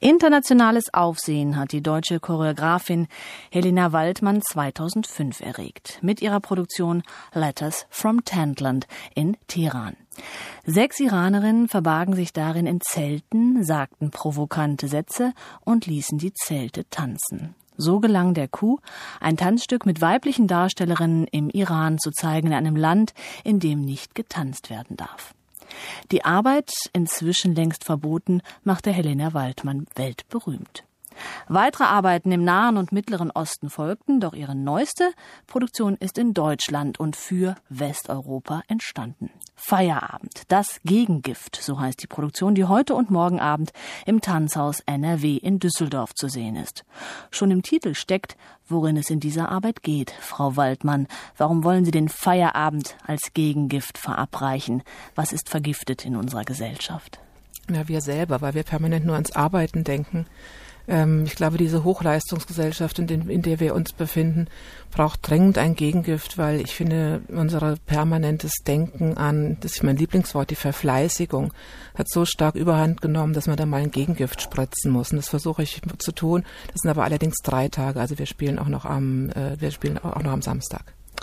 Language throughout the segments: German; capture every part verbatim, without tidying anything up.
Internationales Aufsehen hat die deutsche Choreografin Helena Waldmann zweitausendfünf erregt mit ihrer Produktion Letters from Tentland in Teheran. Sechs Iranerinnen verbargen sich darin in Zelten, sagten provokante Sätze und ließen die Zelte tanzen. So gelang der Coup, ein Tanzstück mit weiblichen Darstellerinnen im Iran zu zeigen, in einem Land, in dem nicht getanzt werden darf. Die Arbeit, inzwischen längst verboten, machte Helena Waldmann weltberühmt. Weitere Arbeiten im Nahen und Mittleren Osten folgten, doch ihre neueste Produktion ist in Deutschland und für Westeuropa entstanden. Feierabend, das Gegengift, so heißt die Produktion, die heute und morgen Abend im Tanzhaus N R W in Düsseldorf zu sehen ist. Schon im Titel steckt, worin es in dieser Arbeit geht. Frau Waldmann, warum wollen Sie den Feierabend als Gegengift verabreichen? Was ist vergiftet in unserer Gesellschaft? Ja, wir selber, weil wir permanent nur ans Arbeiten denken. Ich glaube, diese Hochleistungsgesellschaft, in, den, in der wir uns befinden, braucht dringend ein Gegengift, weil ich finde, unser permanentes Denken an, das ist mein Lieblingswort, die Verfleißigung, hat so stark überhand genommen, dass man da mal ein Gegengift spritzen muss. Und das versuche ich zu tun. Das sind aber allerdings drei Tage. Also wir spielen auch noch am, äh, wir spielen auch noch am Samstag.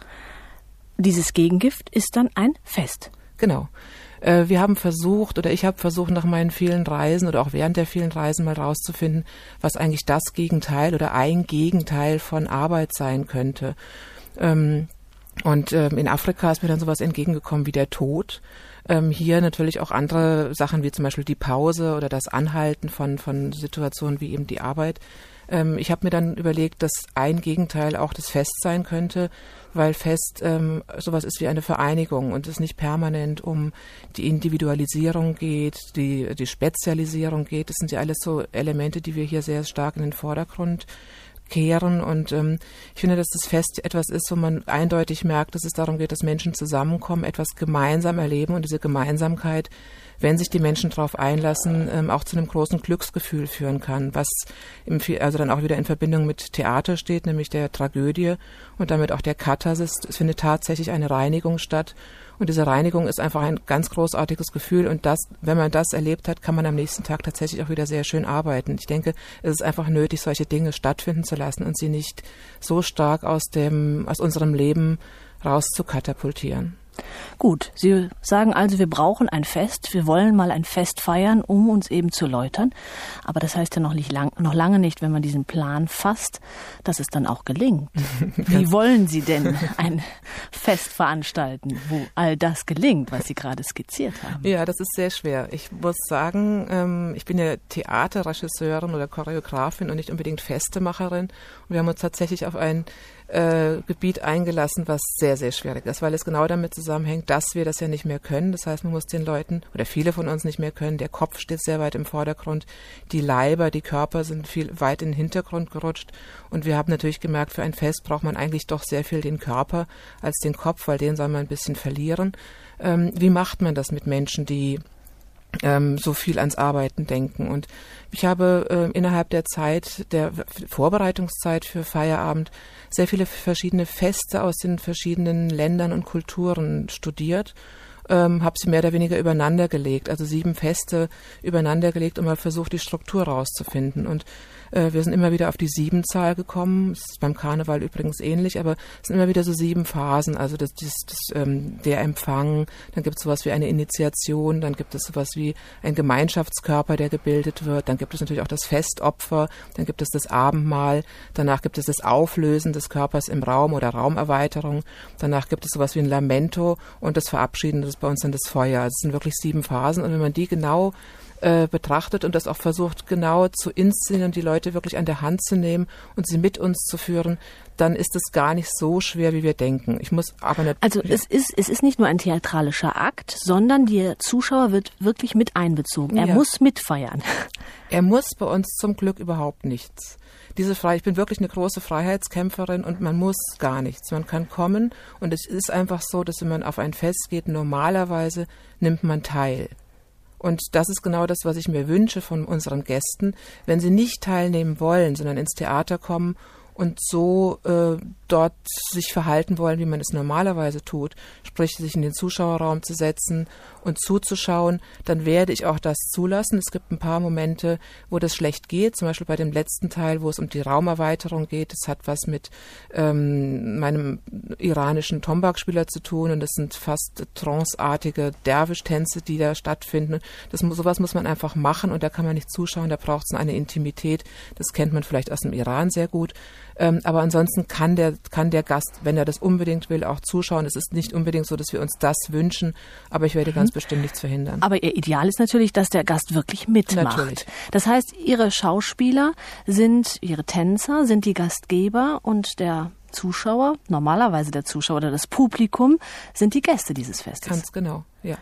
Dieses Gegengift ist dann ein Fest. Genau. Wir haben versucht, oder ich habe versucht, nach meinen vielen Reisen oder auch während der vielen Reisen mal rauszufinden, was eigentlich das Gegenteil oder ein Gegenteil von Arbeit sein könnte. Und in Afrika ist mir dann sowas entgegengekommen wie der Tod. Hier natürlich auch andere Sachen wie zum Beispiel die Pause oder das Anhalten von, von Situationen wie eben die Arbeit. Ich habe mir dann überlegt, dass ein Gegenteil auch das Fest sein könnte, weil Fest ähm, sowas ist wie eine Vereinigung und es nicht permanent um die Individualisierung geht, die, die Spezialisierung geht. Das sind ja alles so Elemente, die wir hier sehr stark in den Vordergrund kehren. Und ähm, ich finde, dass das Fest etwas ist, wo man eindeutig merkt, dass es darum geht, dass Menschen zusammenkommen, etwas gemeinsam erleben und diese Gemeinsamkeit, wenn sich die Menschen darauf einlassen, ähm, auch zu einem großen Glücksgefühl führen kann, was im, also dann auch wieder in Verbindung mit Theater steht, nämlich der Tragödie und damit auch der Katharsis. Es findet tatsächlich eine Reinigung statt und diese Reinigung ist einfach ein ganz großartiges Gefühl und das, wenn man das erlebt hat, kann man am nächsten Tag tatsächlich auch wieder sehr schön arbeiten. Ich denke, es ist einfach nötig, solche Dinge stattfinden zu lassen und sie nicht so stark aus dem, aus unserem Leben raus zu katapultieren. Gut, Sie sagen also, wir brauchen ein Fest, wir wollen mal ein Fest feiern, um uns eben zu läutern. Aber das heißt ja noch, nicht lang, noch lange nicht, wenn man diesen Plan fasst, dass es dann auch gelingt. Wie wollen Sie denn ein Fest veranstalten, wo all das gelingt, was Sie gerade skizziert haben? Ja, das ist sehr schwer. Ich muss sagen, ähm, ich bin ja Theaterregisseurin oder Choreografin und nicht unbedingt Festemacherin. Und wir haben uns tatsächlich auf ein Äh, Gebiet eingelassen, was sehr, sehr schwierig ist, weil es genau damit zusammenhängt, dass wir das ja nicht mehr können. Das heißt, man muss den Leuten, oder viele von uns nicht mehr können, der Kopf steht sehr weit im Vordergrund, die Leiber, die Körper sind viel weit in den Hintergrund gerutscht und wir haben natürlich gemerkt, für ein Fest braucht man eigentlich doch sehr viel den Körper als den Kopf, weil den soll man ein bisschen verlieren. Ähm, wie macht man das mit Menschen, die Ähm, so viel ans Arbeiten denken. Und ich habe äh, innerhalb der Zeit, der Vorbereitungszeit für Feierabend, sehr viele verschiedene Feste aus den verschiedenen Ländern und Kulturen studiert, ähm, habe sie mehr oder weniger übereinander gelegt, also sieben Feste übereinander gelegt und mal versucht, die Struktur rauszufinden. Und äh, wir sind immer wieder auf die Siebenzahl gekommen. Das ist beim Karneval übrigens ähnlich, aber es sind immer wieder so sieben Phasen. Also das, das, das, ähm, der Empfang, dann gibt es sowas wie eine Initiation, dann gibt es sowas wie ein Gemeinschaftskörper, der gebildet wird, dann gibt es natürlich auch das Festopfer, dann gibt es das Abendmahl, danach gibt es das Auflösen des Körpers im Raum oder Raumerweiterung, danach gibt es sowas wie ein Lamento und das Verabschieden, das ist bei uns dann das Feuer. Also es sind wirklich sieben Phasen und wenn man die genau äh, betrachtet und das auch versucht genau zu inszenieren und die Leute wirklich an der Hand zu nehmen und sie mit uns zu führen, dann ist es gar nicht so schwer, wie wir denken. Ich muss aber nicht. Also es ist es ist nicht nur ein theatralischer Akt, sondern der Zuschauer wird wirklich mit einbezogen. Er ja. muss mitfeiern. Er muss bei uns zum Glück überhaupt nichts. Diese Freiheit, ich bin wirklich eine große Freiheitskämpferin und man muss gar nichts. Man kann kommen und es ist einfach so, dass wenn man auf ein Fest geht, normalerweise nimmt man teil. Und das ist genau das, was ich mir wünsche von unseren Gästen, wenn sie nicht teilnehmen wollen, sondern ins Theater kommen und so äh, dort sich verhalten wollen, wie man es normalerweise tut, sprich sich in den Zuschauerraum zu setzen und zuzuschauen, dann werde ich auch das zulassen. Es gibt ein paar Momente, wo das schlecht geht, zum Beispiel bei dem letzten Teil, wo es um die Raumerweiterung geht. Das hat was mit ähm, meinem iranischen Tombak-Spieler zu tun und das sind fast tranceartige Derwisch-Tänze, die da stattfinden. Das, sowas muss man einfach machen und da kann man nicht zuschauen, da braucht es eine Intimität. Das kennt man vielleicht aus dem Iran sehr gut. Ähm, aber ansonsten kann der, kann der Gast, wenn er das unbedingt will, auch zuschauen. Es ist nicht unbedingt so, dass wir uns das wünschen, aber ich werde mhm. ganz bestimmt nichts verhindern. Aber Ihr Ideal ist natürlich, dass der Gast wirklich mitmacht. Natürlich. Das heißt, Ihre Schauspieler sind, Ihre Tänzer sind die Gastgeber und der Zuschauer, normalerweise der Zuschauer oder das Publikum, sind die Gäste dieses Festes. Ganz genau, ja.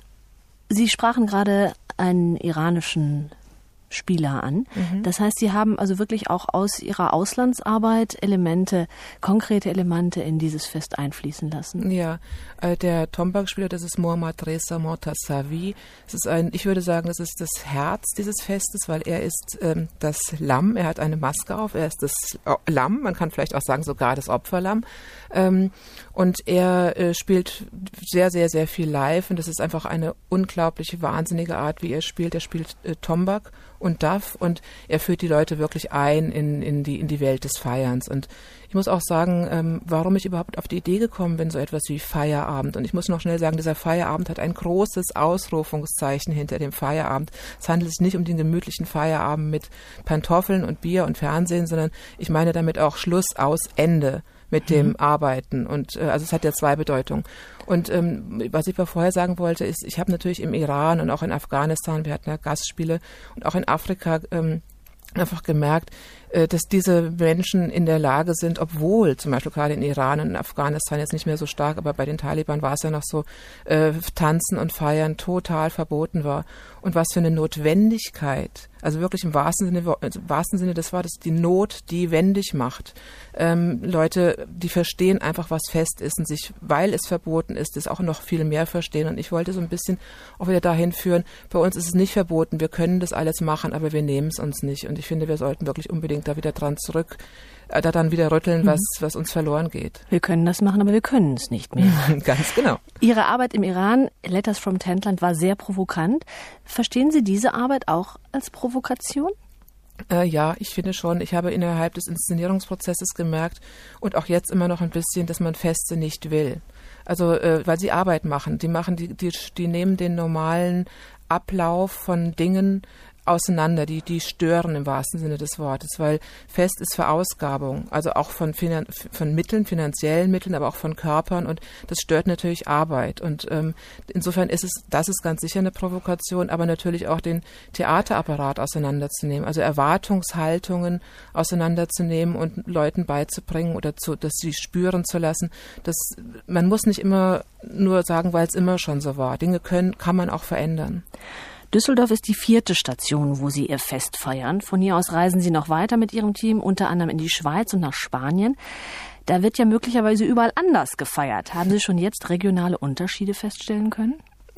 Sie sprachen gerade einen iranischen Spieler an. Mhm. Das heißt, Sie haben also wirklich auch aus Ihrer Auslandsarbeit Elemente, konkrete Elemente in dieses Fest einfließen lassen. Ja, äh, der Tombak-Spieler, das ist Mohammad Reza Mortasavi. Das ist ein, ich würde sagen, das ist das Herz dieses Festes, weil er ist ähm, das Lamm. Er hat eine Maske auf. Er ist das Lamm. Man kann vielleicht auch sagen, sogar das Opferlamm. Ähm, und er äh, spielt sehr, sehr, sehr viel live. Und das ist einfach eine unglaubliche, wahnsinnige Art, wie er spielt. Er spielt äh, Tombak und Duff und er führt die Leute wirklich ein in, in, die, in die Welt des Feierns. Und ich muss auch sagen, ähm, warum ich überhaupt auf die Idee gekommen bin, so etwas wie Feierabend. Und ich muss noch schnell sagen, dieser Feierabend hat ein großes Ausrufungszeichen hinter dem Feierabend. Es handelt sich nicht um den gemütlichen Feierabend mit Pantoffeln und Bier und Fernsehen, sondern ich meine damit auch Schluss, aus, Ende mit dem mhm. Arbeiten. Und äh, also es hat ja zwei Bedeutungen. Und ähm, was ich aber vorher sagen wollte, ist, ich habe natürlich im Iran und auch in Afghanistan, wir hatten ja Gastspiele, und auch in Afrika ähm, einfach gemerkt, äh, dass diese Menschen in der Lage sind, obwohl zum Beispiel gerade in Iran und in Afghanistan jetzt nicht mehr so stark, aber bei den Taliban war es ja noch so, äh, Tanzen und Feiern total verboten war. Und was für eine Notwendigkeit, also wirklich im wahrsten Sinne, im wahrsten Sinne des Wortes, die Not, die wendig macht. Ähm, Leute, die verstehen einfach, was Fest ist und sich, weil es verboten ist, es auch noch viel mehr verstehen. Und ich wollte so ein bisschen auch wieder dahin führen, bei uns ist es nicht verboten, wir können das alles machen, aber wir nehmen es uns nicht. Und ich finde, wir sollten wirklich unbedingt da wieder dran zurück, äh, da dann wieder rütteln, was, was uns verloren geht. Wir können das machen, aber wir können es nicht mehr. Ganz genau. Ihre Arbeit im Iran, Letters from Tentland, war sehr provokant. Verstehen Sie diese Arbeit auch als Provokation? Äh, ja, ich finde schon. Ich habe innerhalb des Inszenierungsprozesses gemerkt und auch jetzt immer noch ein bisschen, dass man Feste nicht will. Also, äh, weil sie Arbeit machen. Die machen, die, die, die nehmen den normalen Ablauf von Dingen auseinander, die, die stören im wahrsten Sinne des Wortes, weil Fest ist Verausgabung, also auch von, Finan- von Mitteln, finanziellen Mitteln, aber auch von Körpern und das stört natürlich Arbeit und ähm, insofern ist es, das ist ganz sicher eine Provokation, aber natürlich auch den Theaterapparat auseinanderzunehmen, also Erwartungshaltungen auseinanderzunehmen und Leuten beizubringen oder zu, dass sie spüren zu lassen, dass man muss nicht immer nur sagen, weil es immer schon so war. Dinge können, kann man auch verändern. Düsseldorf ist die vierte Station, wo Sie Ihr Fest feiern. Von hier aus reisen Sie noch weiter mit Ihrem Team, unter anderem in die Schweiz und nach Spanien. Da wird ja möglicherweise überall anders gefeiert. Haben Sie schon jetzt regionale Unterschiede feststellen können?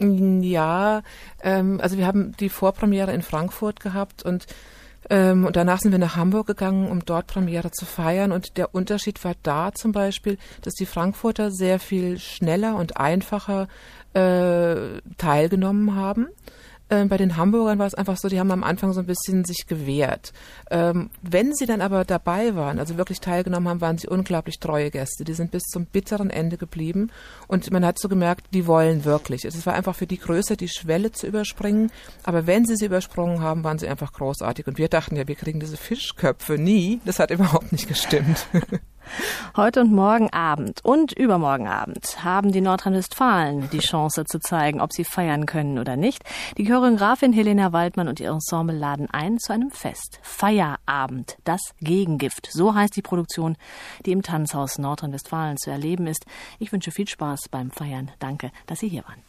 Ja, ähm, also wir haben die Vorpremiere in Frankfurt gehabt und Ähm, und danach sind wir nach Hamburg gegangen, um dort Premiere zu feiern. Und der Unterschied war da zum Beispiel, dass die Frankfurter sehr viel schneller und einfacher äh, teilgenommen haben. Ähm, bei den Hamburgern war es einfach so, die haben am Anfang so ein bisschen sich gewehrt. Ähm, wenn sie dann aber dabei waren, also wirklich teilgenommen haben, waren sie unglaublich treue Gäste. Die sind bis zum bitteren Ende geblieben und man hat so gemerkt, die wollen wirklich. Es war einfach für die größer, die Schwelle zu überspringen, aber wenn sie sie übersprungen haben, waren sie einfach großartig. Und wir dachten ja, wir kriegen diese Fischköpfe nie. Das hat überhaupt nicht gestimmt. Heute und morgen Abend und übermorgen Abend haben die Nordrhein-Westfalen die Chance zu zeigen, ob sie feiern können oder nicht. Die Choreografin Helena Waldmann und ihr Ensemble laden ein zu einem Fest. Feierabend, das Gegengift. So heißt die Produktion, die im Tanzhaus Nordrhein-Westfalen zu erleben ist. Ich wünsche viel Spaß beim Feiern. Danke, dass Sie hier waren.